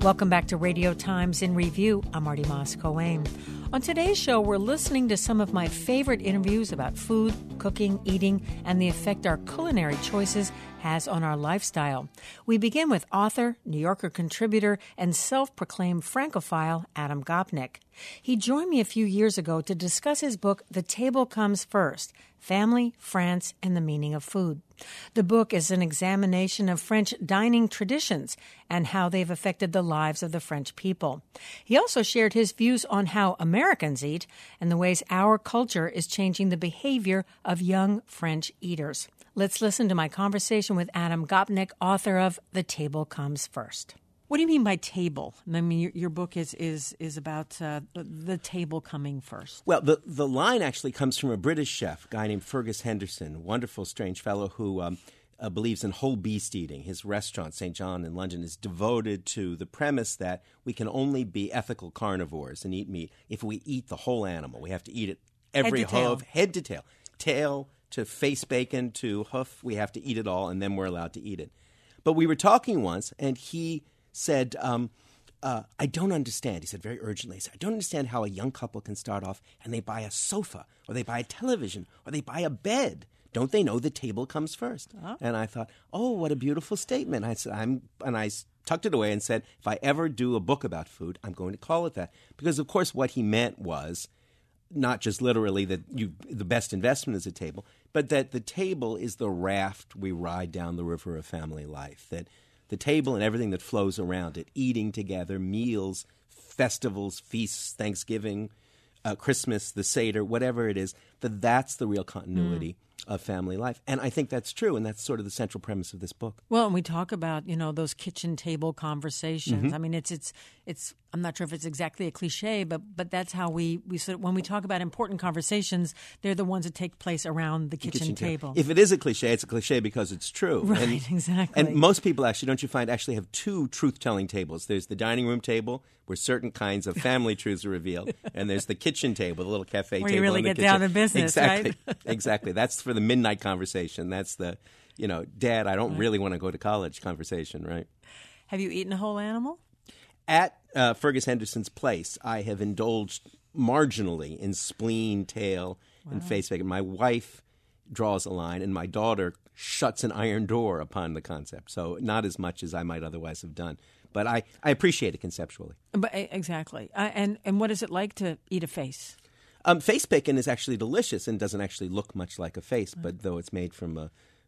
Welcome back to Radio Times in Review. I'm Marty Moss-Coane. On today's show, we're listening to some of my favorite interviews about food, cooking, eating, and the effect our culinary choices has on our lifestyle. We begin with author, New Yorker contributor, and self-proclaimed Francophile Adam Gopnik. He joined me a few years ago to discuss his book, The Table Comes First: Family, France, and the Meaning of Food. The book is an examination of French dining traditions and how they've affected the lives of the French people. He also shared his views on how Americans eat and the ways our culture is changing the behavior of young French eaters. Let's listen to my conversation with Adam Gopnik, author of The Table Comes First. What do you mean by table? I mean, your book is about the table coming first. Well, the line actually comes from a British chef, a guy named Fergus Henderson, a wonderful, strange fellow who believes in whole beast eating. His restaurant, St. John in London, is devoted to the premise that we can only be ethical carnivores and eat meat if we eat the whole animal. We have to eat it every hoof, head to tail. Tail to face bacon to hoof, we have to eat it all, and then we're allowed to eat it. But we were talking once, and he said, I don't understand. He said very urgently, he said, I don't understand how a young couple can start off and they buy a sofa or they buy a television or they buy a bed. Don't they know the table comes first? Oh. And I thought, oh, what a beautiful statement. I said, I tucked it away and said, if I ever do a book about food, I'm going to call it that. Because, of course, what he meant was not just literally that the best investment is a table, but that the table is the raft we ride down the river of family life, that the table and everything that flows around it, eating together, meals, festivals, feasts, Thanksgiving, Christmas, the Seder, whatever it is, that's the real continuity of family life. And I think that's true, and that's sort of the central premise of this book. Well, and we talk about, those kitchen table conversations. Mm-hmm. I mean, it's I'm not sure if it's exactly a cliche, but that's how we sort of, when we talk about important conversations, they're the ones that take place around the kitchen table. If it is a cliche, it's a cliche because it's true. Right, exactly. And most people actually, don't you find, actually have two truth-telling tables. There's the dining room table, where certain kinds of family truths are revealed, and there's the kitchen table, the little cafe table. Where you really in the get kitchen. down to business, exactly. right? Exactly. That's for the midnight conversation. That's the, Dad, I don't really want to go to college conversation, right? Have you eaten a whole animal? At Fergus Henderson's place, I have indulged marginally in spleen, tail, and face bacon. My wife draws a line, and my daughter shuts an iron door upon the concept. So not as much as I might otherwise have done. But I appreciate it conceptually. But exactly. And what is it like to eat a face? Face bacon is actually delicious and doesn't actually look much like a face, but though it's made from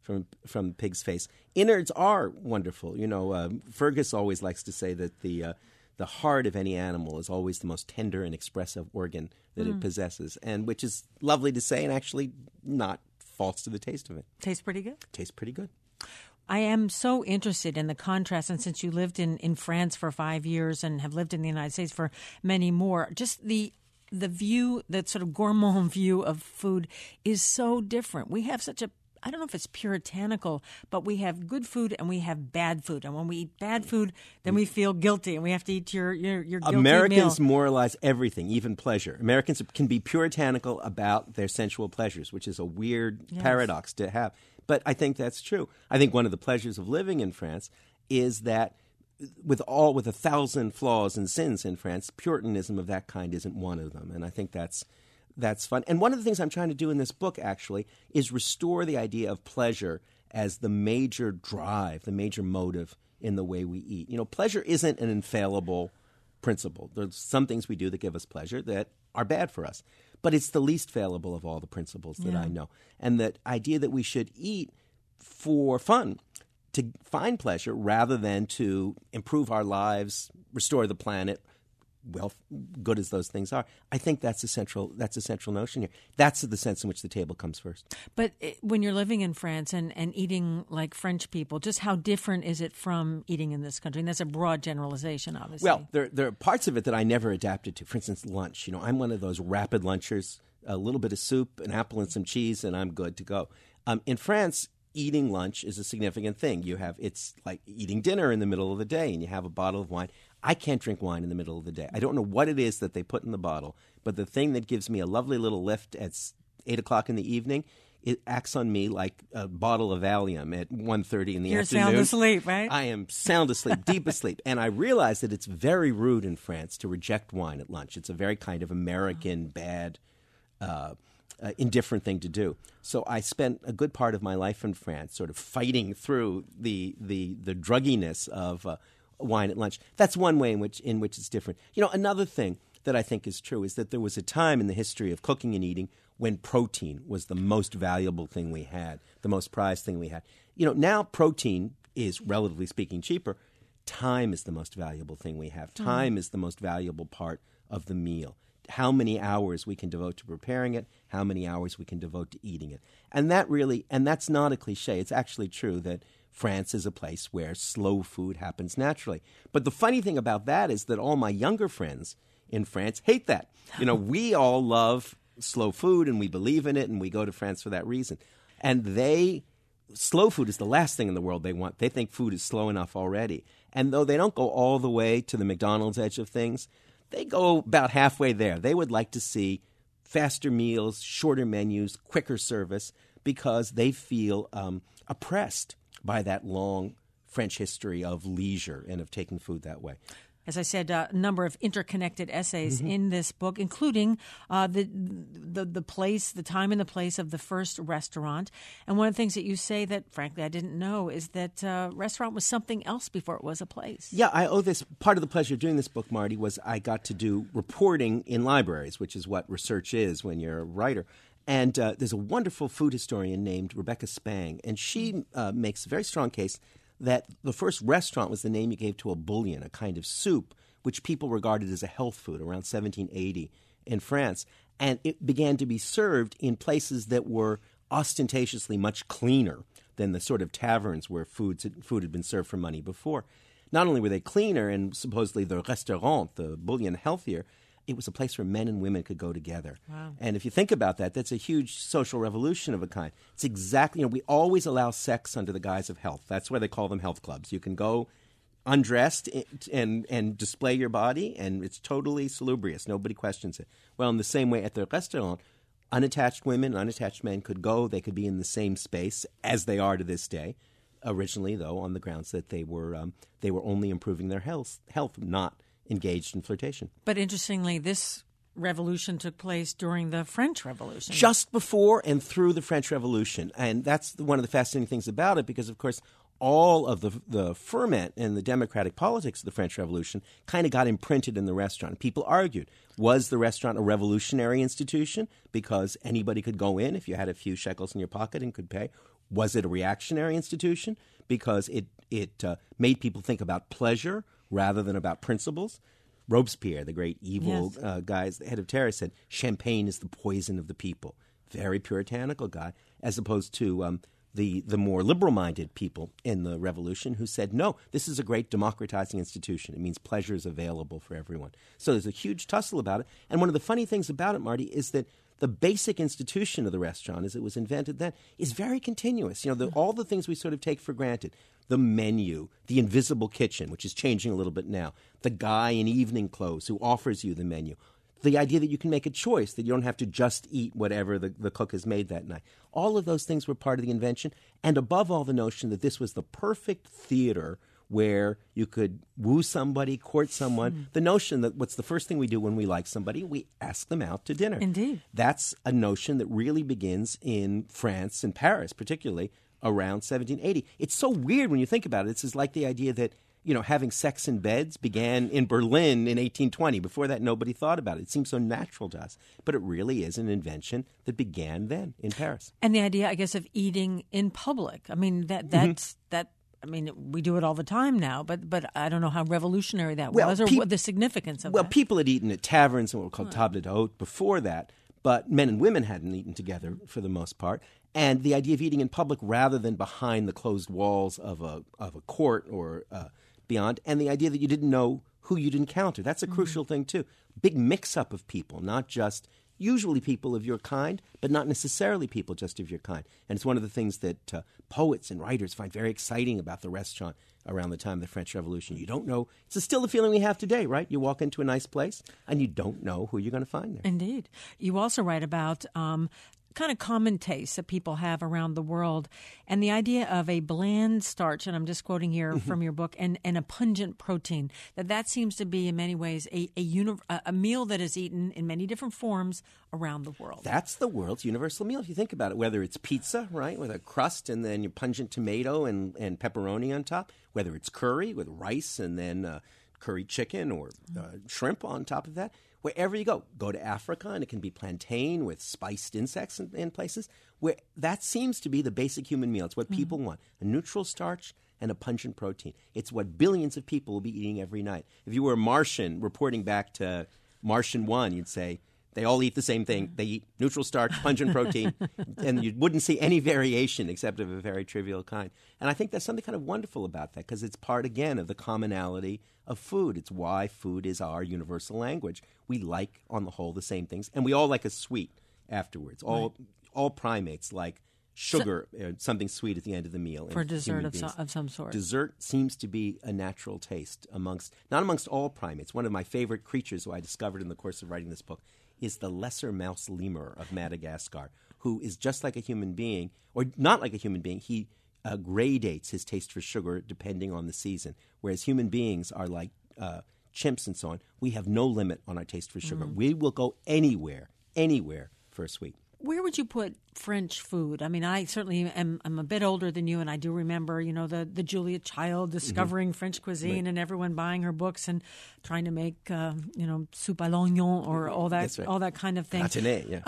pig's face. Innards are wonderful. Fergus always likes to say that the heart of any animal is always the most tender and expressive organ that it possesses, and which is lovely to say and actually not false to the taste of it. Tastes pretty good? Tastes pretty good. I am so interested in the contrast, and since you lived in France for 5 years and have lived in the United States for many more, just the view, that sort of gourmand view of food is so different. We have such a, I don't know if it's puritanical, but we have good food and we have bad food. And when we eat bad food, then we feel guilty and we have to eat your guilty Americans meal. Moralize everything, even pleasure. Americans can be puritanical about their sensual pleasures, which is a weird paradox to have. But I think that's true. I think one of the pleasures of living in France is that with 1,000 flaws and sins in France, Puritanism of that kind isn't one of them. And I think that's fun. And one of the things I'm trying to do in this book, actually, is restore the idea of pleasure as the major drive, the major motive in the way we eat. Pleasure isn't an infallible principle. There's some things we do that give us pleasure that are bad for us. But it's the least fallible of all the principles that I know. And that idea that we should eat for fun, to find pleasure rather than to improve our lives, restore the planet, well, good as those things are. I think that's a central notion here. That's the sense in which the table comes first. But when you're living in France and eating like French people, just how different is it from eating in this country? And that's a broad generalization, obviously. Well, there are parts of it that I never adapted to. For instance, lunch. I'm one of those rapid lunchers, a little bit of soup, an apple and some cheese, and I'm good to go. In France, eating lunch is a significant thing. It's like eating dinner in the middle of the day, and you have a bottle of wine. I can't drink wine in the middle of the day. I don't know what it is that they put in the bottle, but the thing that gives me a lovely little lift at 8 o'clock in the evening it acts on me like a bottle of Valium at 1:30 in the You're afternoon. sound asleep, right? I am sound asleep, deep asleep. And I realize that it's very rude in France to reject wine at lunch. It's a very kind of American, bad, indifferent thing to do. So I spent a good part of my life in France sort of fighting through the drugginess of wine at lunch. That's one way in which it's different. Another thing that I think is true is that there was a time in the history of cooking and eating when protein was the most valuable thing we had, the most prized thing we had. Now protein is, relatively speaking, cheaper. Time is the most valuable thing we have. Time is the most valuable part of the meal. How many hours we can devote to preparing it, how many hours we can devote to eating it. And that's not a cliche. It's actually true that France is a place where slow food happens naturally. But the funny thing about that is that all my younger friends in France hate that. We all love slow food and we believe in it and we go to France for that reason. And slow food is the last thing in the world they want. They think food is slow enough already. And though they don't go all the way to the McDonald's edge of things, they go about halfway there. They would like to see faster meals, shorter menus, quicker service, because they feel oppressed by that long French history of leisure and of taking food that way. As I said, a number of interconnected essays in this book, including the place, the time and the place of the first restaurant. And one of the things that you say that, frankly, I didn't know is that restaurant was something else before it was a place. Yeah, I owe this. Part of the pleasure of doing this book, Marty, was I got to do reporting in libraries, which is what research is when you're a writer. And there's a wonderful food historian named Rebecca Spang, and she makes a very strong case that the first restaurant was the name you gave to a bouillon, a kind of soup, which people regarded as a health food around 1780 in France. And it began to be served in places that were ostentatiously much cleaner than the sort of taverns where food had been served for money before. Not only were they cleaner and supposedly the restaurant, the bouillon, healthier, it was a place where men and women could go together. Wow. And if you think about that, that's a huge social revolution of a kind. It's exactly, we always allow sex under the guise of health. That's why they call them health clubs. You can go undressed and display your body, and it's totally salubrious. Nobody questions it. Well, in the same way at the restaurant, unattached women, unattached men could go. They could be in the same space as they are to this day. Originally, though, on the grounds that they were only improving their health, not engaged in flirtation. But interestingly, this revolution took place during the French Revolution. Just before and through the French Revolution. And that's one of the fascinating things about it because, of course, all of the ferment and the democratic politics of the French Revolution kind of got imprinted in the restaurant. People argued, was the restaurant a revolutionary institution because anybody could go in if you had a few shekels in your pocket and could pay? Was it a reactionary institution because it made people think about pleasure rather than about principles? Robespierre, the great evil guy, the head of terror, said champagne is the poison of the people. Very puritanical guy, as opposed to the more liberal-minded people in the revolution who said, no, this is a great democratizing institution. It means pleasure is available for everyone. So there's a huge tussle about it. And one of the funny things about it, Marty, is that the basic institution of the restaurant, as it was invented then, is very continuous. All the things we sort of take for granted, the menu, the invisible kitchen, which is changing a little bit now, the guy in evening clothes who offers you the menu, the idea that you can make a choice, that you don't have to just eat whatever the cook has made that night. All of those things were part of the invention, and above all, the notion that this was the perfect theater where you could woo somebody, court someone. The notion that what's the first thing we do when we like somebody? We ask them out to dinner. Indeed. That's a notion that really begins in France, in Paris particularly, around 1780. It's so weird when you think about it. It's like the idea that, having sex in beds began in Berlin in 1820. Before that, nobody thought about it. It seems so natural to us. But it really is an invention that began then in Paris. And the idea, I guess, of eating in public. I mean, that's I mean, we do it all the time now, but I don't know how revolutionary that was or what the significance of that. Well, people had eaten at taverns and what were called table d'hôte before that, but men and women hadn't eaten together for the most part. And the idea of eating in public rather than behind the closed walls of a court or beyond, and the idea that you didn't know who you'd encounter. That's a crucial thing, too. Big mix-up of people, not just usually people of your kind, but not necessarily people just of your kind. And it's one of the things that poets and writers find very exciting about the restaurant around the time of the French Revolution. You don't know. It's still the feeling we have today, right? You walk into a nice place, and you don't know who you're going to find there. Indeed. You also write about kind of common tastes that people have around the world, and the idea of a bland starch, and I'm just quoting here from your book, and a pungent protein, that seems to be in many ways a meal that is eaten in many different forms around the world. That's the world's universal meal, if you think about it, whether it's pizza, right, with a crust and then your pungent tomato and pepperoni on top, whether it's curry with rice and then curry chicken or shrimp on top of that. Wherever you go to Africa, and it can be plantain with spiced insects in places, where that seems to be the basic human meal. It's what people want, a neutral starch and a pungent protein. It's what billions of people will be eating every night. If you were a Martian reporting back to Martian 1, you'd say, they all eat the same thing. They eat neutral starch, pungent protein, and you wouldn't see any variation except of a very trivial kind. And I think there's something kind of wonderful about that because it's part, again, of the commonality of food. It's why food is our universal language. We like, on the whole, the same things, and we all like a sweet afterwards. All primates like sugar, something sweet at the end of the meal. For dessert of some sort. Dessert seems to be a natural taste not amongst all primates. One of my favorite creatures who I discovered in the course of writing this book is the lesser mouse lemur of Madagascar, who is just like a human being, or not like a human being. He gradates his taste for sugar depending on the season, whereas human beings are like chimps and so on. We have no limit on our taste for sugar. We will go anywhere for a sweet. Where would you put French food? I mean, I certainly am a bit older than you, and I do remember, the Julia Child discovering French cuisine and everyone buying her books and trying to make, soupe à l'oignon or all that kind of thing. Gratiné, yeah.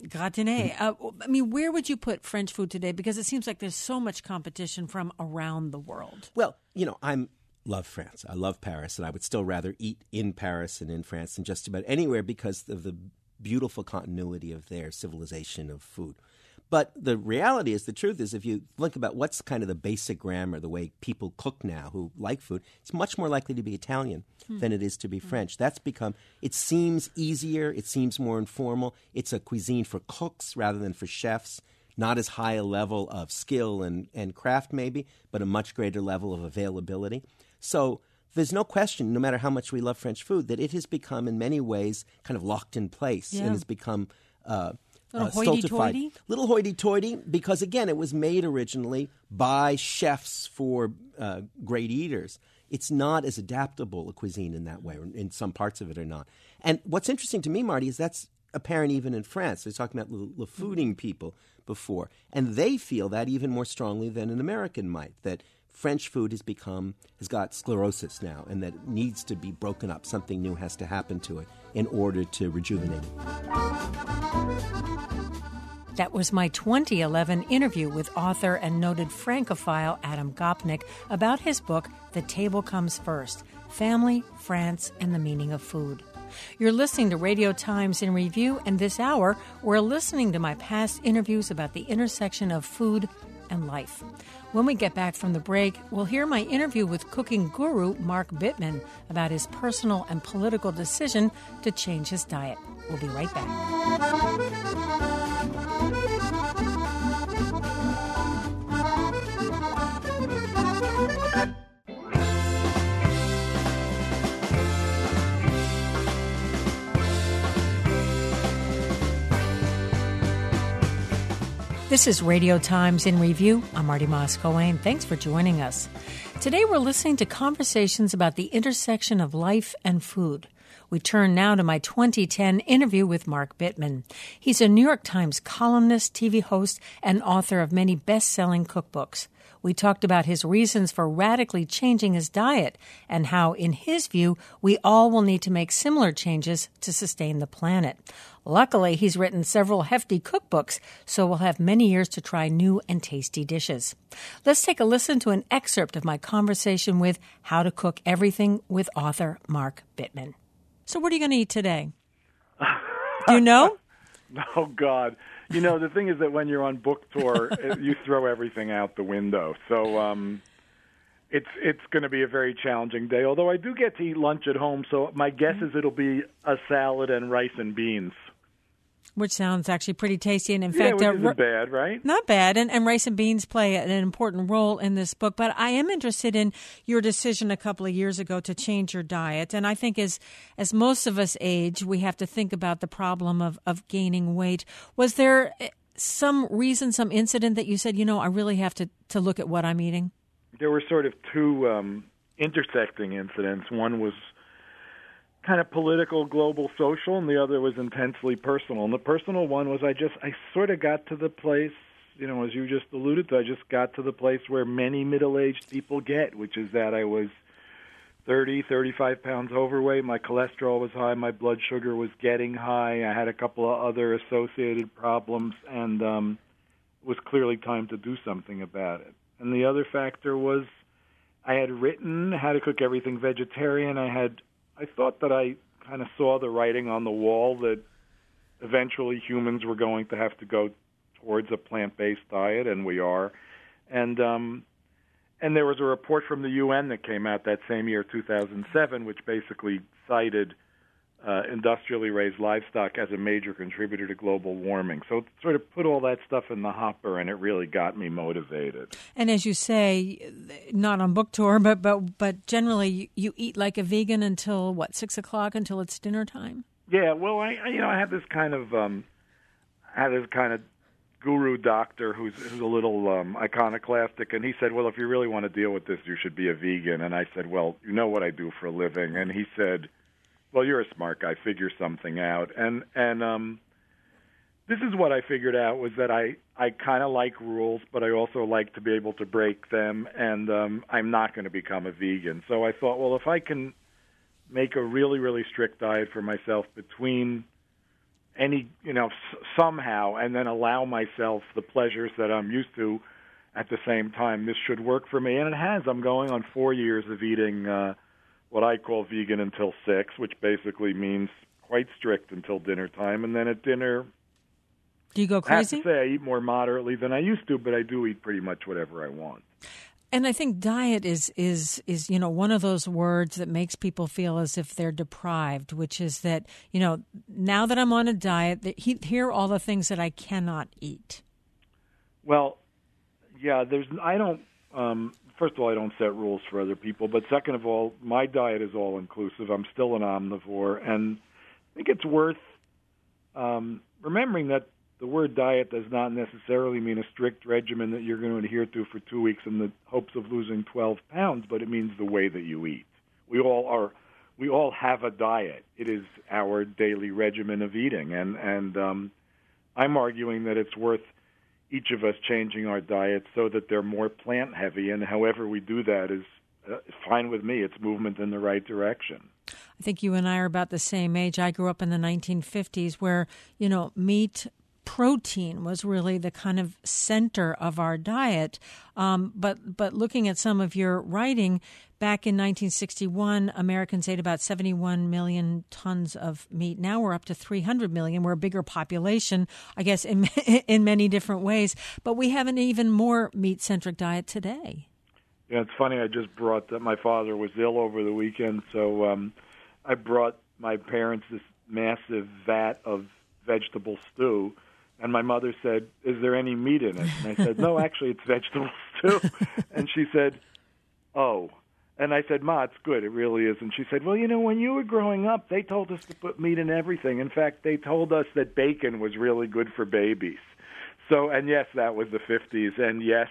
Gratiné. Where would you put French food today? Because it seems like there's so much competition from around the world. Well, love France. I love Paris, and I would still rather eat in Paris and in France than just about anywhere because of the beautiful continuity of their civilization of food. But the reality is, the truth is, if you think about what's kind of the basic grammar, the way people cook now who like food, it's much more likely to be Italian than it is to be French. That's become, it seems easier, it seems more informal. It's a cuisine for cooks rather than for chefs. Not as high a level of skill and craft maybe, but a much greater level of availability. So there's no question, no matter how much we love French food, that it has become in many ways kind of locked in place and has become hoity-toity? Little hoity-toity because, again, it was made originally by chefs for great eaters. It's not as adaptable a cuisine in that way, or in some parts of it are not. And what's interesting to me, Marty, is that's apparent even in France. I was talking about the fooding people before, and they feel that even more strongly than an American might, that French food has got sclerosis now, and that it needs to be broken up. Something new has to happen to it in order to rejuvenate it. That was my 2011 interview with author and noted Francophile Adam Gopnik about his book, The Table Comes First: Family, France, and the Meaning of Food. You're listening to Radio Times in Review, and this hour, we're listening to my past interviews about the intersection of food and life. When we get back from the break, we'll hear my interview with cooking guru Mark Bittman about his personal and political decision to change his diet. We'll be right back. This is Radio Times in Review. I'm Marty Moss-Coane. Thanks for joining us. Today we're listening to conversations about the intersection of life and food. We turn now to my 2010 interview with Mark Bittman. He's a New York Times columnist, TV host, and author of many best-selling cookbooks. We talked about his reasons for radically changing his diet and how, in his view, we all will need to make similar changes to sustain the planet. Luckily, he's written several hefty cookbooks, so we'll have many years to try new and tasty dishes. Let's take a listen to an excerpt of my conversation with How to Cook Everything with author Mark Bittman. So what are you going to eat today? Do you know? Oh, God. The thing is that when you're on book tour, you throw everything out the window. So it's going to be a very challenging day, although I do get to eat lunch at home, so my guess is it'll be a salad and rice and beans. Which sounds actually pretty tasty. And in fact, which isn't bad, right? Not bad. And rice and beans play an important role in this book. But I am interested in your decision a couple of years ago to change your diet. And I think as most of us age, we have to think about the problem of gaining weight. Was there some reason, some incident that you said, I really have to look at what I'm eating? There were sort of two intersecting incidents. One was kind of political, global, social, and the other was intensely personal. And the personal one was I sort of got to the place, as you just alluded to, I just got to the place where many middle-aged people get, which is that I was 30, 35 pounds overweight. My cholesterol was high. My blood sugar was getting high. I had a couple of other associated problems, and it was clearly time to do something about it. And the other factor was I had written How to Cook Everything Vegetarian. I thought that I kind of saw the writing on the wall that eventually humans were going to have to go towards a plant-based diet, and we are. And there was a report from the UN that came out that same year, 2007, which basically cited industrially raised livestock as a major contributor to global warming. So it sort of put all that stuff in the hopper, and it really got me motivated. And as you say, not on book tour, but generally you eat like a vegan until, 6 o'clock, until it's dinner time? Yeah, well, I had this kind of guru doctor who's a little iconoclastic, and he said, well, if you really want to deal with this, you should be a vegan. And I said, well, you know what I do for a living? And he said, well, you're a smart guy. Figure something out. And this is what I figured out, was that I kind of like rules, but I also like to be able to break them, and I'm not going to become a vegan. So I thought, well, if I can make a really, really strict diet for myself between somehow, and then allow myself the pleasures that I'm used to at the same time, this should work for me. And it has. I'm going on 4 years of eating what I call vegan until 6, which basically means quite strict until dinner time. And then at dinner, do you go crazy? I have to say I eat more moderately than I used to, but I do eat pretty much whatever I want. And I think diet is one of those words that makes people feel as if they're deprived, which is that, now that I'm on a diet, here are all the things that I cannot eat. Well, yeah, first of all, I don't set rules for other people, but second of all, my diet is all-inclusive. I'm still an omnivore, and I think it's worth remembering that the word diet does not necessarily mean a strict regimen that you're going to adhere to for 2 weeks in the hopes of losing 12 pounds, but it means the way that you eat. We all have a diet. It is our daily regimen of eating, and I'm arguing that it's worth each of us changing our diets so that they're more plant-heavy, and however we do that is fine with me. It's movement in the right direction. I think you and I are about the same age. I grew up in the 1950s where, meat, protein was really the kind of center of our diet. But looking at some of your writing, back in 1961, Americans ate about 71 million tons of meat. Now we're up to 300 million. We're a bigger population, I guess, in many different ways. But we have an even more meat-centric diet today. Yeah, it's funny. I just brought my father was ill over the weekend, so I brought my parents this massive vat of vegetable stew. And my mother said, is there any meat in it? And I said, no, actually, it's vegetable stew. And she said, oh. And I said, Ma, it's good. It really is. And she said, well, when you were growing up, they told us to put meat in everything. In fact, they told us that bacon was really good for babies. So, and yes, that was the 50s. And yes,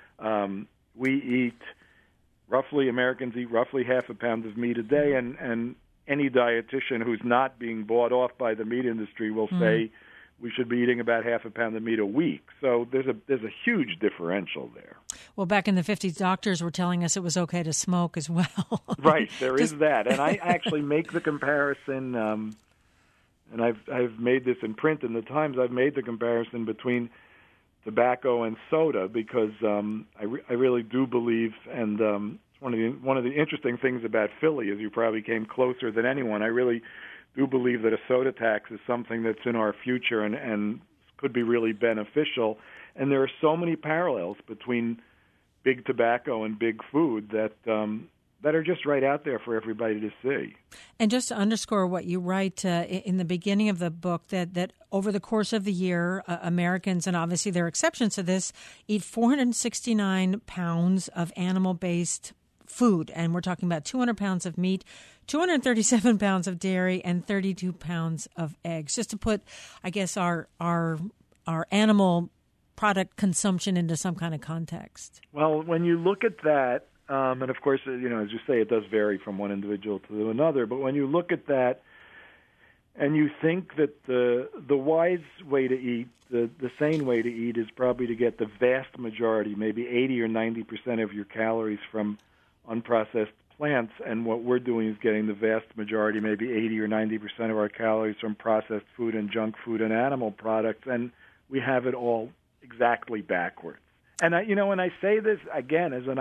Americans eat roughly half a pound of meat a day. And any dietitian who's not being bought off by the meat industry will say, we should be eating about half a pound of meat a week. So there's a huge differential there. Well, back in the 50s, doctors were telling us it was okay to smoke as well. Right, there is that. And I actually make the comparison, and I've made this in print in the Times, I've made the comparison between tobacco and soda because I really do believe, and it's one of the interesting things about Philly is you probably came closer than anyone. I really do believe that a soda tax is something that's in our future and could be really beneficial. And there are so many parallels between big tobacco and big food that are just right out there for everybody to see. And just to underscore what you write in the beginning of the book, that over the course of the year, Americans, and obviously there are exceptions to this, eat 469 pounds of animal-based food. And we're talking about 200 pounds of meat, 237 pounds of dairy, and 32 pounds of eggs. Just to put, I guess, our our animal product consumption into some kind of context? Well, when you look at that, and of course, as you say, it does vary from one individual to another, but when you look at that and you think that the wise way to eat, the sane way to eat is probably to get the vast majority, maybe 80 or 90% of your calories from unprocessed plants, and what we're doing is getting the vast majority, maybe 80 or 90% of our calories from processed food and junk food and animal products, and we have it all exactly backwards. And when I say this again as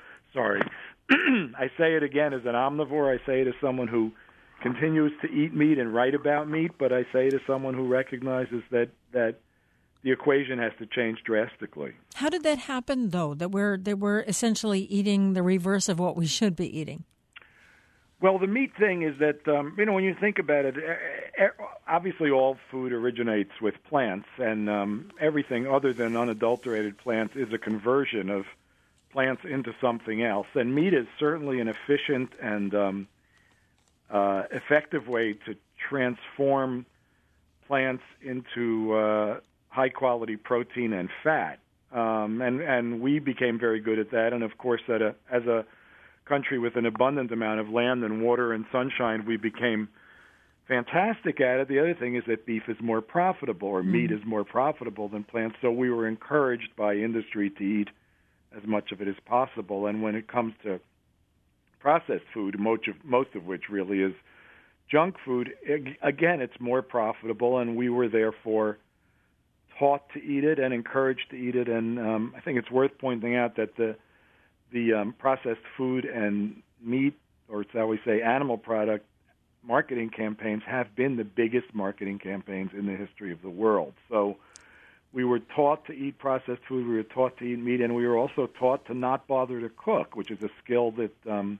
I say it again as an omnivore. I say it as someone who continues to eat meat and write about meat, but I say it as someone who recognizes that the equation has to change drastically. How did that happen, though, that we're essentially eating the reverse of what we should be eating? Well, the meat thing is that, when you think about it, obviously all food originates with plants, and everything other than unadulterated plants is a conversion of plants into something else. And meat is certainly an efficient and effective way to transform plants into high-quality protein and fat. And we became very good at that. And, of course, as a country with an abundant amount of land and water and sunshine, we became fantastic at it. The other thing is that beef is more profitable, or meat is more profitable than plants. So we were encouraged by industry to eat as much of it as possible. And when it comes to processed food, most of which really is junk food, again, it's more profitable, and we were therefore taught to eat it and encouraged to eat it. And I think it's worth pointing out that the processed food and meat, or shall we say animal product marketing campaigns, have been the biggest marketing campaigns in the history of the world. So we were taught to eat processed food, we were taught to eat meat, and we were also taught to not bother to cook, which is a skill that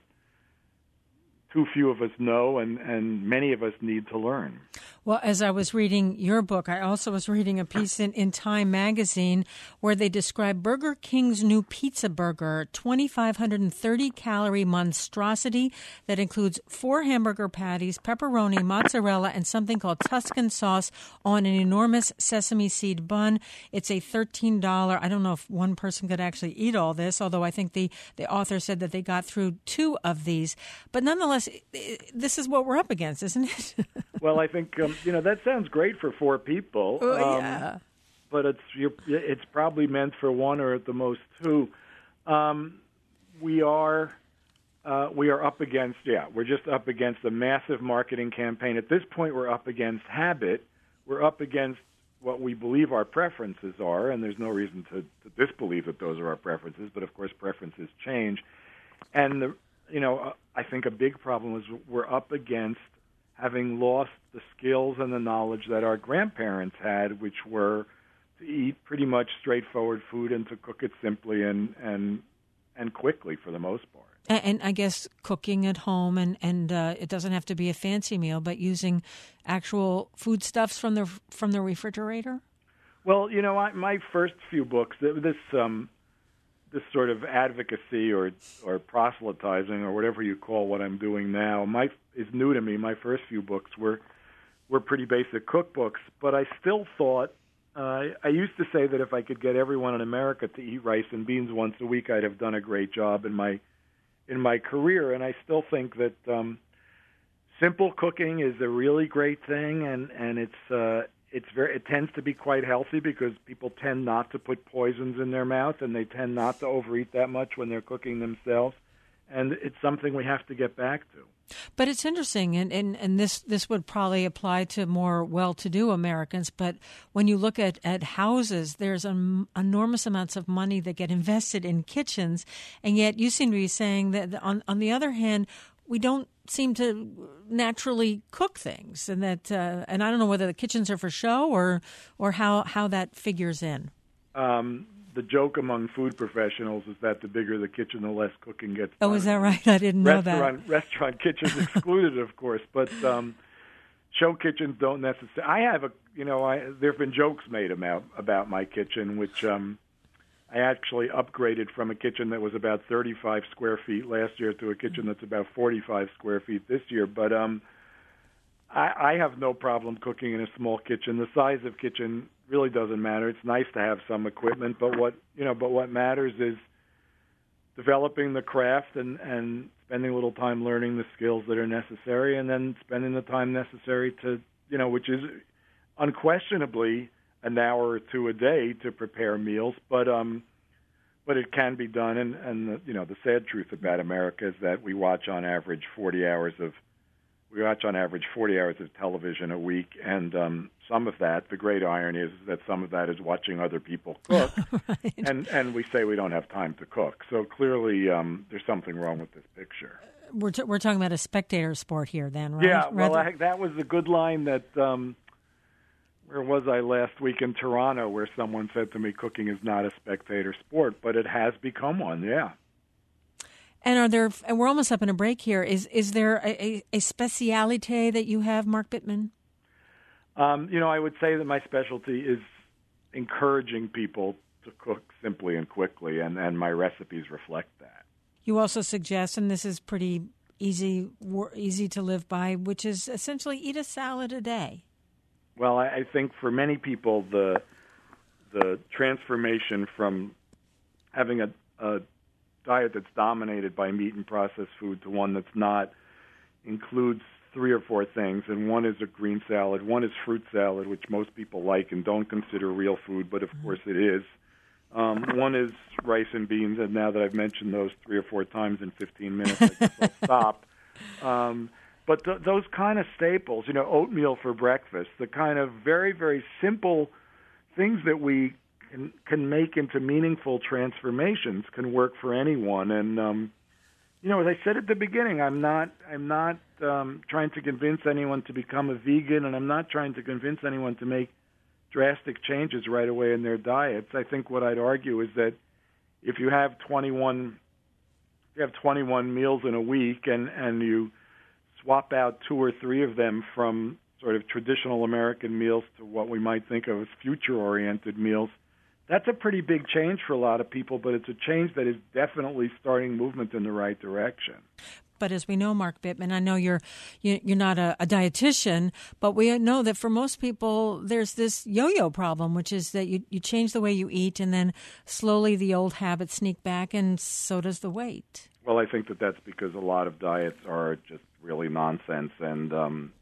too few of us know, and many of us need to learn. Well, as I was reading your book, I also was reading a piece in Time magazine where they describe Burger King's new pizza burger, 2,530-calorie monstrosity that includes 4 hamburger patties, pepperoni, mozzarella, and something called Tuscan sauce on an enormous sesame seed bun. It's a $13. I don't know if one person could actually eat all this, although I think the author said that they got through 2 of these. But nonetheless, this is what we're up against, isn't it? Well, I think that sounds great for 4 people. Yeah. But it's probably meant for 1 or at the most 2. We are up against we're just up against a massive marketing campaign. At this point, we're up against habit. We're up against what we believe our preferences are, and there's no reason to disbelieve that those are our preferences. But of course, preferences change, and I think a big problem is we're up against having lost the skills and the knowledge that our grandparents had, which were to eat pretty much straightforward food and to cook it simply and quickly for the most part. And I guess cooking at home, and it doesn't have to be a fancy meal, but using actual foodstuffs from the refrigerator. Well, my first few books, this sort of advocacy or proselytizing or whatever you call what I'm doing now, is new to me. My first few books were pretty basic cookbooks, but I still thought, I used to say that if I could get everyone in America to eat rice and beans once a week, I'd have done a great job in my career. And I still think that simple cooking is a really great thing, and it tends to be quite healthy because people tend not to put poisons in their mouth, and they tend not to overeat that much when they're cooking themselves. And it's something we have to get back to. But it's interesting, and this would probably apply to more well-to-do Americans, but when you look at houses, there's enormous amounts of money that get invested in kitchens, and yet you seem to be saying that on the other hand, we don't seem to naturally cook things, and that and I don't know whether the kitchens are for show or how that figures in. The joke among food professionals is that the bigger the kitchen, the less cooking gets done. Oh, is that right? I didn't know that. Restaurant kitchens excluded, of course, but show kitchens don't necessarily. I have there have been jokes made about my kitchen, which I actually upgraded from a kitchen that was about 35 square feet last year to a kitchen that's about 45 square feet this year. But I have no problem cooking in a small kitchen. The size of kitchen really doesn't matter. It's nice to have some equipment, but what matters is developing the craft and spending a little time learning the skills that are necessary, and then spending the time necessary to, which is unquestionably an hour or two a day to prepare meals, but it can be done. And the sad truth about America is that we watch on average 40 hours of television a week, and some of that, the great irony is that some of that is watching other people cook, right. and we say we don't have time to cook. So clearly, there's something wrong with this picture. We're talking about a spectator sport here, then, right? Yeah, well, that was a good line that. Where was I last week in Toronto, where someone said to me, "Cooking is not a spectator sport," but it has become one. Yeah. And we're almost up in a break here. Is there a speciality that you have, Mark Bittman? I would say that my specialty is encouraging people to cook simply and quickly, and my recipes reflect that. You also suggest, and this is pretty easy to live by, which is essentially eat a salad a day. Well, I think for many people, the transformation from having a diet that's dominated by meat and processed food to one that's not includes 3 or 4 things, and one is a green salad, one is fruit salad, which most people like and don't consider real food, but of course it is. One is rice and beans, and now that I've mentioned those 3 or 4 times in 15 minutes, I guess I'll stop. But those kind of staples, oatmeal for breakfast, the kind of very, very simple things that we can make into meaningful transformations can work for anyone. And, as I said at the beginning, I'm not trying to convince anyone to become a vegan, and I'm not trying to convince anyone to make drastic changes right away in their diets. I think what I'd argue is that if you have 21 meals in a week and you swap out 2 or 3 of them from sort of traditional American meals to what we might think of as future-oriented meals, that's a pretty big change for a lot of people, but it's a change that is definitely starting movement in the right direction. But as we know, Mark Bittman, I know you're not a dietitian, but we know that for most people there's this yo-yo problem, which is that you change the way you eat and then slowly the old habits sneak back, and so does the weight. Well, I think that's because a lot of diets are just really nonsense, and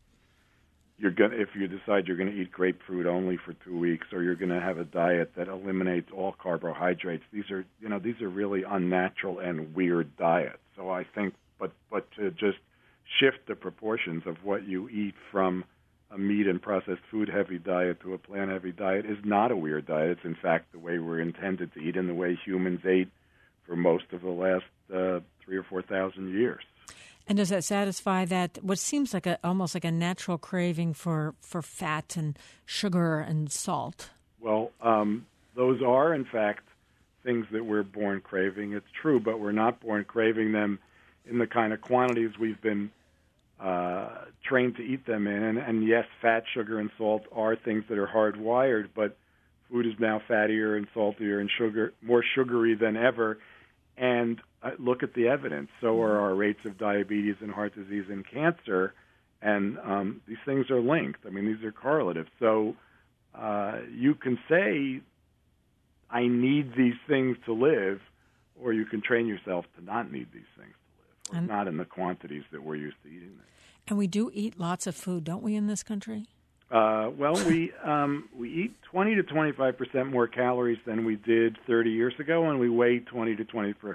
if you decide you're going to eat grapefruit only for 2 weeks, or you're going to have a diet that eliminates all carbohydrates, these are really unnatural and weird diets. So I think, but to just shift the proportions of what you eat from a meat and processed food heavy diet to a plant heavy diet is not a weird diet. It's in fact the way we're intended to eat and the way humans ate for most of the last 3,000 or 4,000 years. And does that satisfy that what seems like almost like a natural craving for fat and sugar and salt? Well, those are in fact things that we're born craving. It's true, but we're not born craving them in the kind of quantities we've been trained to eat them in. And yes, fat, sugar, and salt are things that are hardwired, but food is now fattier and saltier and more sugary than ever. And look at the evidence. So are our rates of diabetes and heart disease and cancer, and these things are linked. I mean, these are correlative. So you can say, I need these things to live, or you can train yourself to not need these things to live, or not in the quantities that we're used to eating them. And we do eat lots of food, don't we, in this country? Well, we eat 20 to 25% more calories than we did 30 years ago, and we weigh 20 to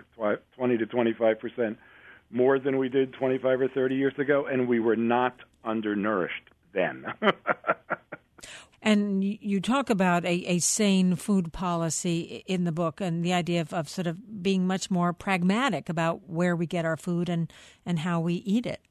25% more than we did 25 or 30 years ago, and we were not undernourished then. And you talk about a sane food policy in the book, and the idea of sort of being much more pragmatic about where we get our food and how we eat it.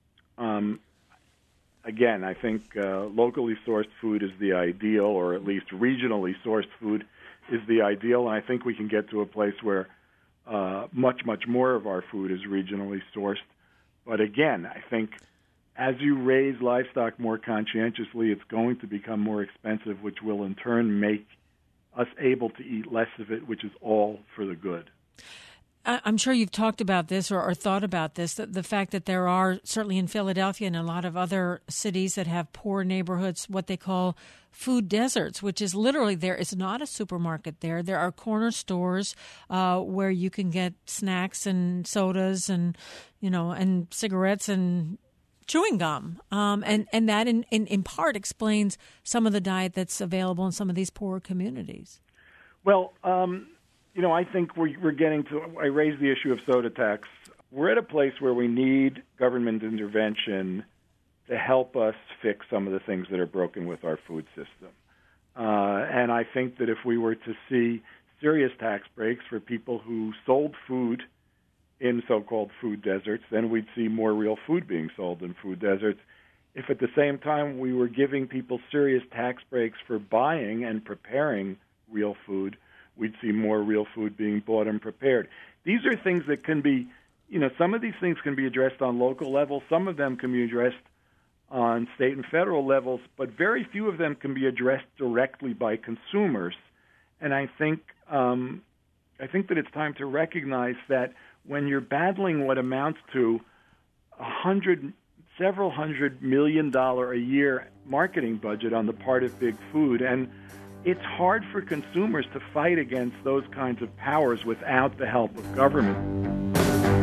Again, I think locally sourced food is the ideal, or at least regionally sourced food is the ideal. And I think we can get to a place where much, much more of our food is regionally sourced. But again, I think as you raise livestock more conscientiously, it's going to become more expensive, which will in turn make us able to eat less of it, which is all for the good. I'm sure you've talked about this or thought about this, the fact that there are, certainly in Philadelphia and a lot of other cities that have poor neighborhoods, what they call food deserts, which is literally there is not a supermarket there. There are corner stores where you can get snacks and sodas and, and cigarettes and chewing gum. And that in part explains some of the diet that's available in some of these poorer communities. Well, I think we're getting to, I raised the issue of soda tax. We're at a place where we need government intervention to help us fix some of the things that are broken with our food system. And I think that if we were to see serious tax breaks for people who sold food in so-called food deserts, then we'd see more real food being sold in food deserts. If at the same time we were giving people serious tax breaks for buying and preparing real food, we'd see more real food being bought and prepared. These are things that can be, some of these things can be addressed on local level. Some of them can be addressed on state and federal levels, but very few of them can be addressed directly by consumers. And I think that it's time to recognize that when you're battling what amounts to several $100 million a year marketing budget on the part of big food, and it's hard for consumers to fight against those kinds of powers without the help of government.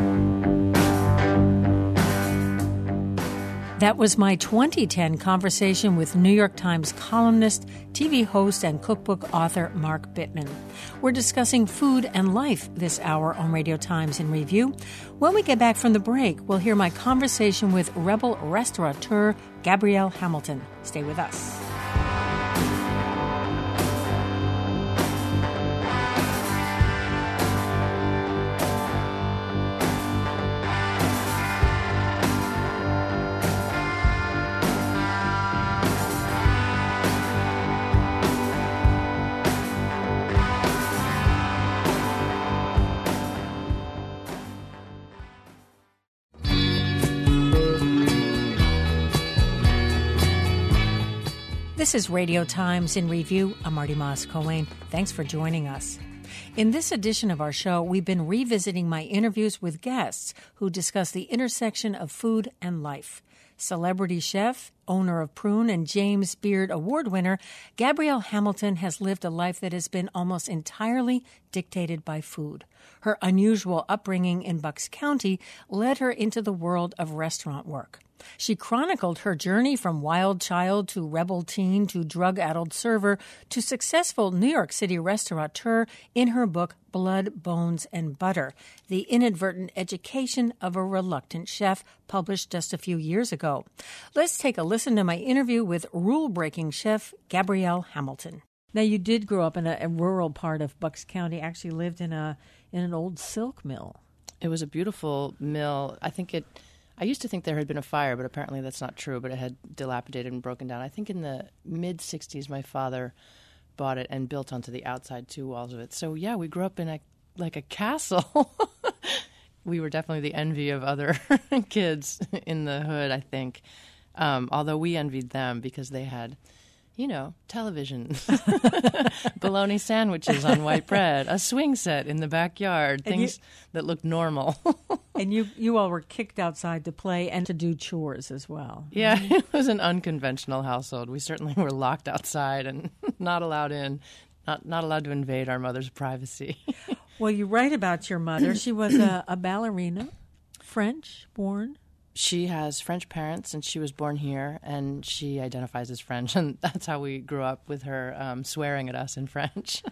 That was my 2010 conversation with New York Times columnist, TV host, and cookbook author Mark Bittman. We're discussing food and life this hour on Radio Times in Review. When we get back from the break, we'll hear my conversation with rebel restaurateur Gabrielle Hamilton. Stay with us. This is Radio Times in Review. I'm Marty Moss-Coane. Thanks for joining us. In this edition of our show, we've been revisiting my interviews with guests who discuss the intersection of food and life. Celebrity chef, owner of Prune, and James Beard Award winner, Gabrielle Hamilton has lived a life that has been almost entirely dictated by food. Her unusual upbringing in Bucks County led her into the world of restaurant work. She chronicled her journey from wild child to rebel teen to drug-addled server to successful New York City restaurateur in her book Blood, Bones, and Butter, The Inadvertent Education of a Reluctant Chef, published just a few years ago. Let's take a listen to my interview with rule-breaking chef Gabrielle Hamilton. Now, you did grow up in a rural part of Bucks County, actually lived in an old silk mill. It was a beautiful mill. I used to think there had been a fire, but apparently that's not true, but it had dilapidated and broken down. I think in the mid-'60s, my father bought it and built onto the outside 2 walls of it. So, yeah, we grew up in a castle. We were definitely the envy of other kids in the hood, I think, although we envied them because they had, television, bologna sandwiches on white bread, a swing set in the backyard, things that looked normal. And you all were kicked outside to play and to do chores as well. Yeah, it was an unconventional household. We certainly were locked outside and not allowed in, not allowed to invade our mother's privacy. Well, you write about your mother. She was a ballerina, French born. She has French parents, and she was born here, and she identifies as French, and that's how we grew up, with her swearing at us in French.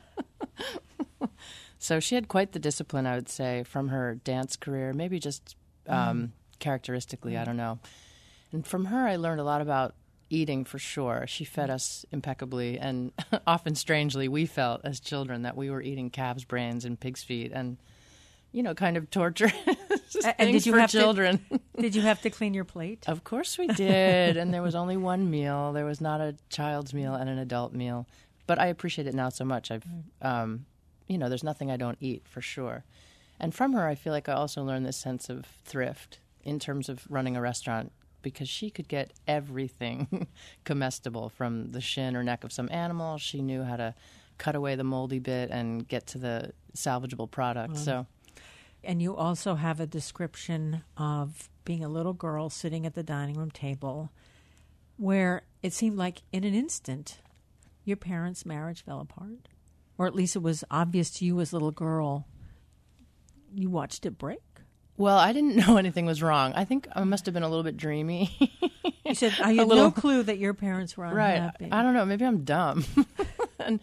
So she had quite the discipline, I would say, from her dance career, maybe just characteristically, I don't know. And from her, I learned a lot about eating, for sure. She fed us impeccably, and often strangely, we felt as children that we were eating calves' brains and pig's feet, and kind of torture things for children. Did you have to clean your plate? Of course we did, and there was only one meal. There was not a child's meal and an adult meal. But I appreciate it now so much. There's nothing I don't eat, for sure. And from her, I feel like I also learned this sense of thrift in terms of running a restaurant, because she could get everything comestible from the shin or neck of some animal. She knew how to cut away the moldy bit and get to the salvageable product. So And you also have a description of being a little girl sitting at the dining room table where it seemed like in an instant your parents' marriage fell apart. Or at least it was obvious to you as a little girl. You watched it break. Well, I didn't know anything was wrong. I think I must have been a little bit dreamy. You said, I had no clue that your parents were unhappy. Right. I don't know. Maybe I'm dumb. And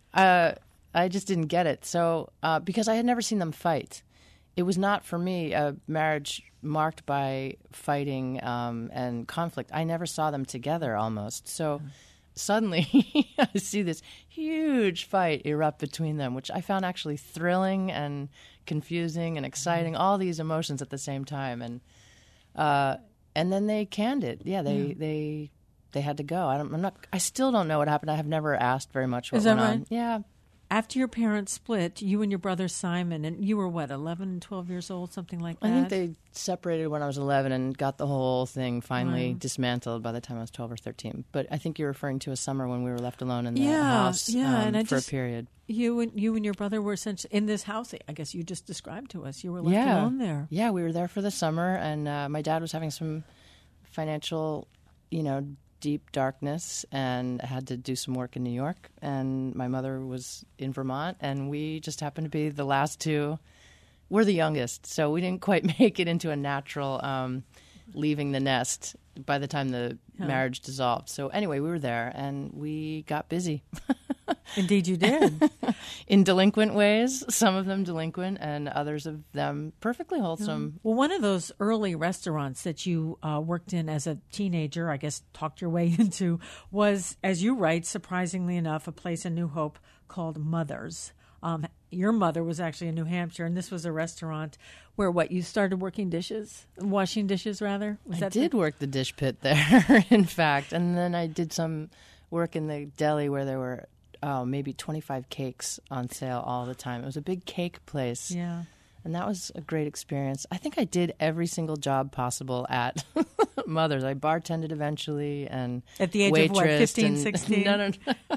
I just didn't get it. So, because I had never seen them fight. It was not, for me, a marriage marked by fighting and conflict. I never saw them together, almost. So suddenly I see this huge fight erupt between them, which I found actually thrilling and confusing and exciting, all these emotions at the same time. And then they canned it. Yeah, they had to go. I still don't know what happened. I have never asked very much what went on. Yeah. After your parents split, you and your brother Simon, and you were what, 11, 12 years old, something like that? I think they separated when I was 11 and got the whole thing finally dismantled by the time I was 12 or 13. But I think you're referring to a summer when we were left alone in the house for a period. You and your brother were essentially in this house, I guess you just described to us. You were left alone there. Yeah, we were there for the summer, and my dad was having some financial, deep darkness and had to do some work in New York, and my mother was in Vermont, and we just happened to be the last two. We're the youngest, so we didn't quite make it into a natural leaving the nest by the time the marriage dissolved. So anyway, we were there, and we got busy. Indeed you did. In delinquent ways, some of them delinquent and others of them perfectly wholesome. Well, one of those early restaurants that you worked in as a teenager, I guess talked your way into, was, as you write, surprisingly enough, a place in New Hope called Mother's. Your mother was actually in New Hampshire, and this was a restaurant where, you started washing dishes, rather? I did work the dish pit there, in fact, and then I did some work in the deli where there were maybe 25 cakes on sale all the time. It was a big cake place. Yeah. And that was a great experience. I think I did every single job possible at Mother's. I bartended eventually and at the age of what, 15, 16? No.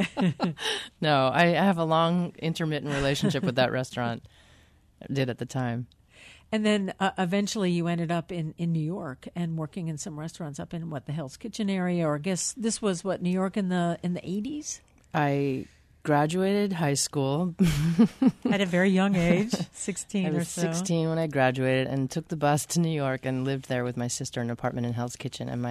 No, I have a long intermittent relationship with that restaurant. I did at the time. And then eventually you ended up in New York and working in some restaurants up in the Hell's Kitchen area, or I guess this was New York in the 80s? I graduated high school at a very young age, 16 or so. I was 16 when I graduated and took the bus to New York and lived there with my sister in an apartment in Hell's Kitchen. And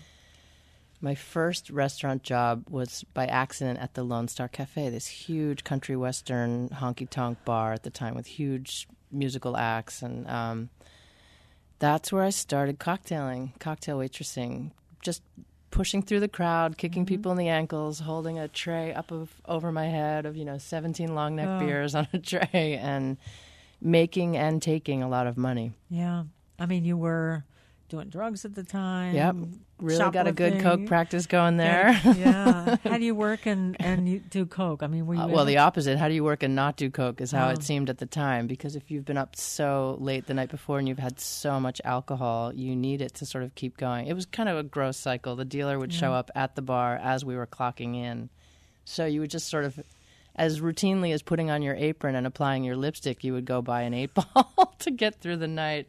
my first restaurant job was by accident at the Lone Star Cafe, this huge country western honky-tonk bar at the time with huge musical acts. And that's where I started cocktail waitressing, just pushing through the crowd, kicking people in the ankles, holding a tray over my head of 17 long neck beers on a tray, and making and taking a lot of money. Yeah, I mean, you were doing drugs at the time. Yep, really got a good coke practice going there. Yeah. How do you work and you do coke? I mean, were you the opposite. How do you work and not do coke is how it seemed at the time, because if you've been up so late the night before and you've had so much alcohol, you need it to sort of keep going. It was kind of a gross cycle. The dealer would show up at the bar as we were clocking in. So you would just sort of, as routinely as putting on your apron and applying your lipstick, you would go buy an 8-ball to get through the night.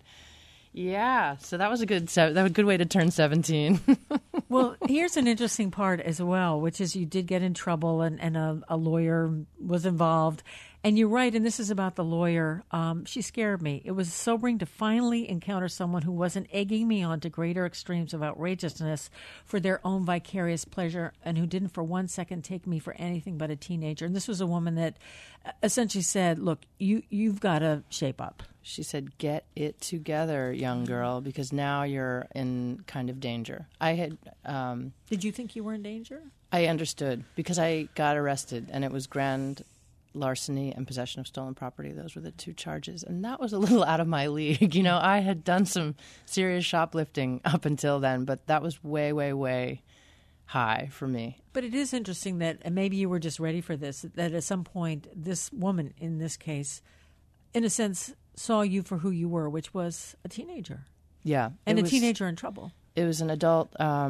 Yeah, so that was a good way to turn 17. Well, here's an interesting part as well, which is you did get in trouble and a lawyer was involved. And you're right, and this is about the lawyer. She scared me. It was sobering to finally encounter someone who wasn't egging me on to greater extremes of outrageousness for their own vicarious pleasure, and who didn't for 1 second take me for anything but a teenager. And this was a woman that essentially said, look, you've got to shape up. She said, get it together, young girl, because now you're in kind of danger. I had... Did you think you were in danger? I understood, because I got arrested, and it was grand larceny and possession of stolen property. Those were the two charges, and that was a little out of my league. I had done some serious shoplifting up until then, but that was way, way, way high for me. But it is interesting that, and maybe you were just ready for this, that at some point this woman, in this case, in a sense, saw you for who you were, which was a teenager. Yeah. And a teenager in trouble. It was an adult,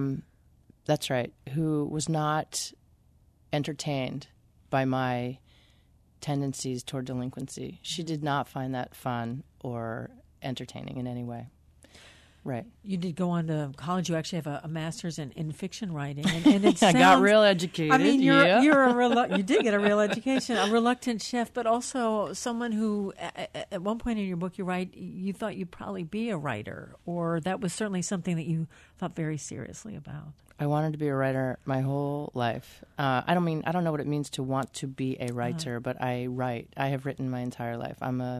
that's right, who was not entertained by my tendencies toward delinquency. She did not find that fun or entertaining in any way. Right. You did go on to college. You actually have a master's in fiction writing, and it I sounds, got real educated. I mean, you did get a real education, a reluctant chef, but also someone who, at one point in your book, you write you thought you'd probably be a writer, or that was certainly something that you thought very seriously about. I wanted to be a writer my whole life. I don't know what it means to want to be a writer, but I write. I have written my entire life. I'm a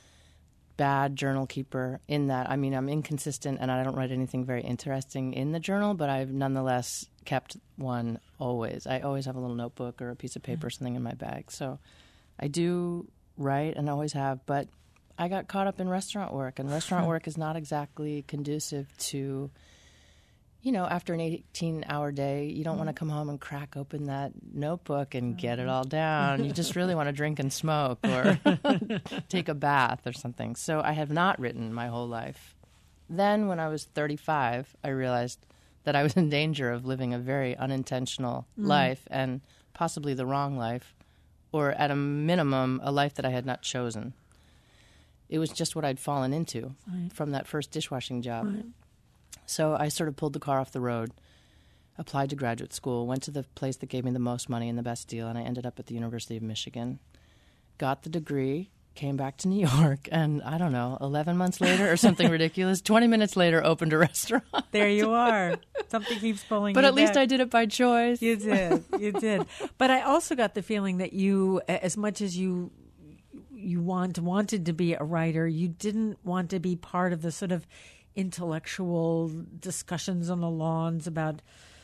bad journal keeper in that. I mean, I'm inconsistent and I don't write anything very interesting in the journal, but I've nonetheless kept one always. I always have a little notebook or a piece of paper or something in my bag. So I do write and always have, but I got caught up in restaurant work, and restaurant work is not exactly conducive to, after an 18-hour day, you don't want to come home and crack open that notebook and get it all down. You just really want to drink and smoke or take a bath or something. So I have not written my whole life. Then when I was 35, I realized that I was in danger of living a very unintentional life, and possibly the wrong life, or at a minimum, a life that I had not chosen. It was just what I'd fallen into from that first dishwashing job. Right. So I sort of pulled the car off the road, applied to graduate school, went to the place that gave me the most money and the best deal, and I ended up at the University of Michigan, got the degree, came back to New York, and I don't know, 11 months later or something ridiculous, 20 minutes later, opened a restaurant. There you are. Something keeps pulling but you at least back. I did it by choice. You did. But I also got the feeling that you, as much as you wanted to be a writer, you didn't want to be part of the sort of intellectual discussions on the lawns about,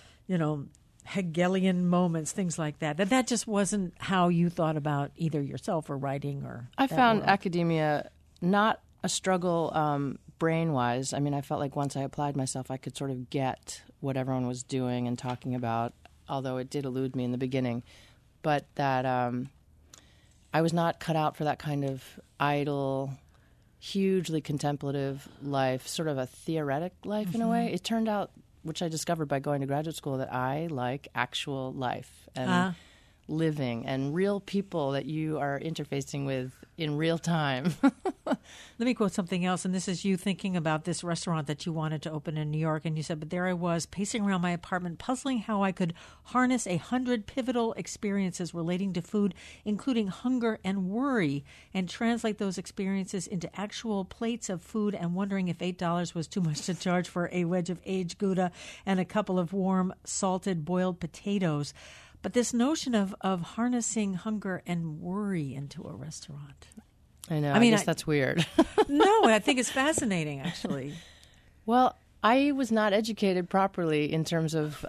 Hegelian moments, things like that. That just wasn't how you thought about either yourself or writing or. I found academia not a struggle brain-wise. I mean, I felt like once I applied myself, I could sort of get what everyone was doing and talking about, although it did elude me in the beginning. But that I was not cut out for that kind of idle, hugely contemplative life, sort of a theoretic life in a way. It turned out, which I discovered by going to graduate school, that I like actual life and living and real people that you are interfacing with in real time. Let me quote something else, and this is you thinking about this restaurant that you wanted to open in New York, and you said, but there I was, pacing around my apartment, puzzling how I could harness 100 pivotal experiences relating to food, including hunger and worry, and translate those experiences into actual plates of food, and wondering if $8 was too much to charge for a wedge of aged Gouda and a couple of warm, salted, boiled potatoes. But this notion of harnessing hunger and worry into a restaurant. I know. I guess that's weird. No, I think it's fascinating, actually. Well, I was not educated properly in terms of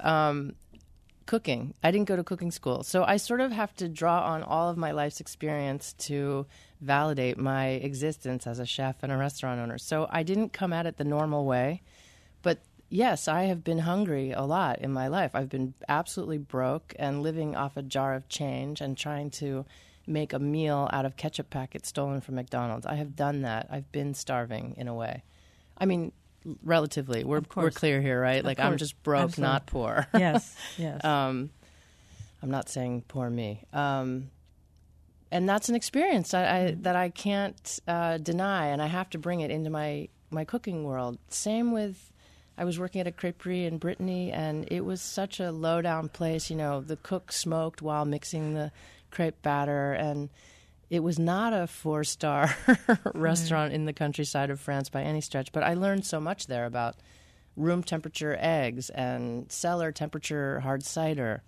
cooking. I didn't go to cooking school. So I sort of have to draw on all of my life's experience to validate my existence as a chef and a restaurant owner. So I didn't come at it the normal way. But yes, I have been hungry a lot in my life. I've been absolutely broke and living off a jar of change and trying to make a meal out of ketchup packets stolen from McDonald's. I have done that. I've been starving in a way. I mean, relatively. We're clear here, right? Like, I'm just broke, absolutely. Not poor. Yes. I'm not saying poor me. And that's an experience that I can't deny, and I have to bring it into my cooking world. Same with, I was working at a creperie in Brittany, and it was such a low-down place. The cook smoked while mixing the crepe batter, and it was not a 4-star restaurant in the countryside of France by any stretch, but I learned so much there about room temperature eggs and cellar temperature hard cider.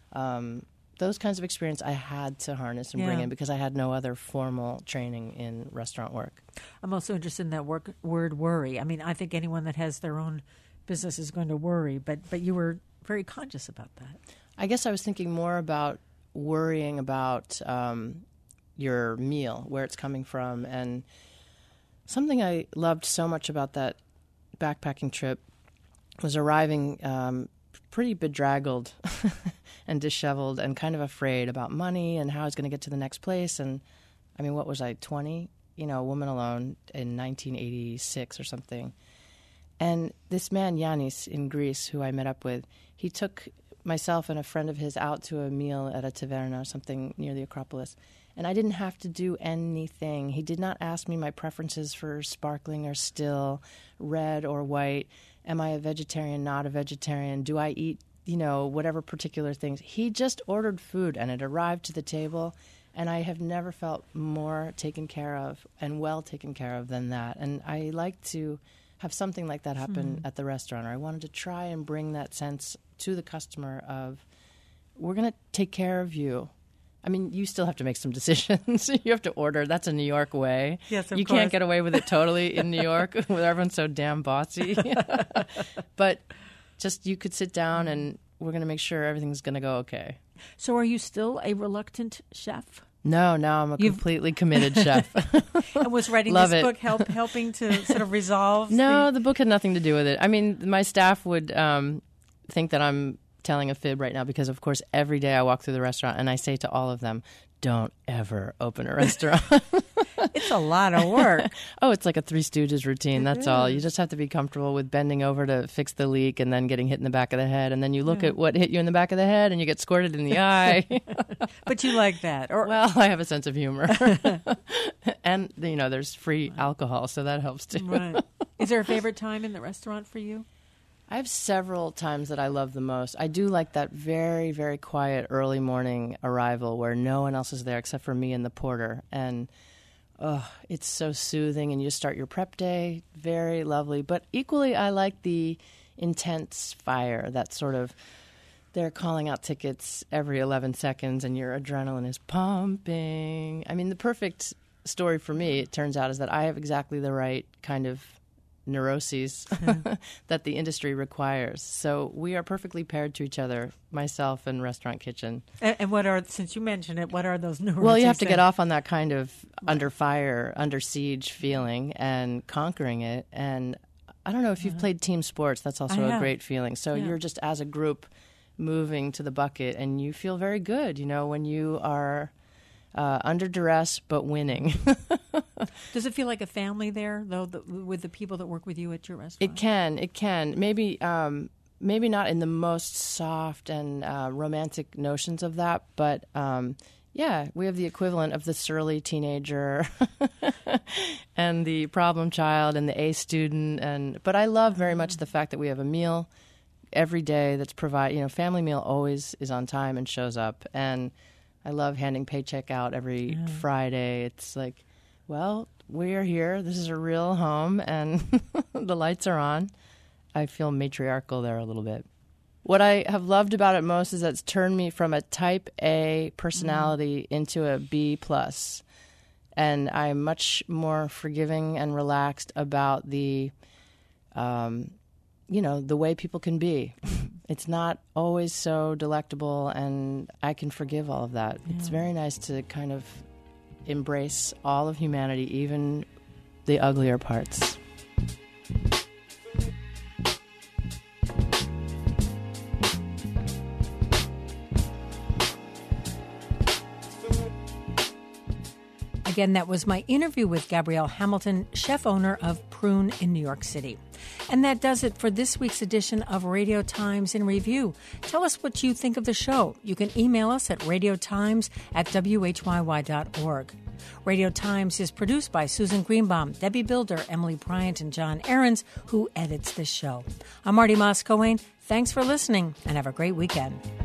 Those kinds of experience I had to harness and bring in because I had no other formal training in restaurant work. I'm also interested in that word worry. I mean, I think anyone that has their own business is going to worry, but you were very conscious about that. I guess I was thinking more about worrying about your meal, where it's coming from. And something I loved so much about that backpacking trip was arriving pretty bedraggled and disheveled and kind of afraid about money and how I was going to get to the next place. And I mean, what was I, 20? A woman alone in 1986 or something. And this man, Yanis, in Greece, who I met up with, he took myself and a friend of his out to a meal at a taverna or something near the Acropolis. And I didn't have to do anything. He did not ask me my preferences for sparkling or still, red or white. Am I a vegetarian, not a vegetarian? Do I eat, whatever particular things? He just ordered food, and it arrived to the table, and I have never felt more taken care of and well taken care of than that. And I like to have something like that happen at the restaurant. Or I wanted to try and bring that sense to the customer of, we're going to take care of you. I mean, you still have to make some decisions. You have to order. That's a New York way. Yes, of You course. can't get away with it totally in New York where everyone's so damn bossy. But just you could sit down and we're going to make sure everything's going to go okay. So are you still a reluctant chef? No, now I'm a completely committed chef. And was writing Love this it. book helping to sort of resolve? No, the book had nothing to do with it. I mean, my staff would think that I'm telling a fib right now because, of course, every day I walk through the restaurant and I say to all of them, don't ever open a restaurant. It's a lot of work. Oh, it's like a Three Stooges routine. That's all. You just have to be comfortable with bending over to fix the leak and then getting hit in the back of the head. And then you look at what hit you in the back of the head and you get squirted in the eye. But you like that. Well, I have a sense of humor. And, there's free alcohol, so that helps too. Right. Is there a favorite time in the restaurant for you? I have several times that I love the most. I do like that very, very quiet early morning arrival where no one else is there except for me and the porter. And it's so soothing, and you just start your prep day. Very lovely. But equally, I like the intense fire, that sort of they're calling out tickets every 11 seconds and your adrenaline is pumping. I mean, the perfect story for me, it turns out, is that I have exactly the right kind of neuroses that the industry requires. So we are perfectly paired to each other, myself and Restaurant Kitchen. And since you mentioned it, what are those neuroses? Well, you have to get off on that kind of under fire, under siege feeling and conquering it. And I don't know if you've played team sports, that's also a great feeling. So you're just as a group moving to the bucket and you feel very good, when you are under duress but winning. Does it feel like a family there, though, with the people that work with you at your restaurant? It can. Maybe not in the most soft and romantic notions of that, but we have the equivalent of the surly teenager and the problem child and the A student. But I love very much the fact that we have a meal every day that's provided. Family meal always is on time and shows up. And I love handing paycheck out every Friday. It's like, well, we're here. This is a real home, and the lights are on. I feel matriarchal there a little bit. What I have loved about it most is that it's turned me from a type A personality into a B+. And I'm much more forgiving and relaxed about the the way people can be. It's not always so delectable, and I can forgive all of that. Yeah. It's very nice to kind of embrace all of humanity, even the uglier parts. Again, that was my interview with Gabrielle Hamilton, chef owner of Prune in New York City. And that does it for this week's edition of Radio Times in Review. Tell us what you think of the show. You can email us at radiotimes@whyy.org. Radio Times is produced by Susan Greenbaum, Debbie Builder, Emily Bryant, and John Ahrens, who edits this show. I'm Marty Moss-Coane. Thanks for listening, and have a great weekend.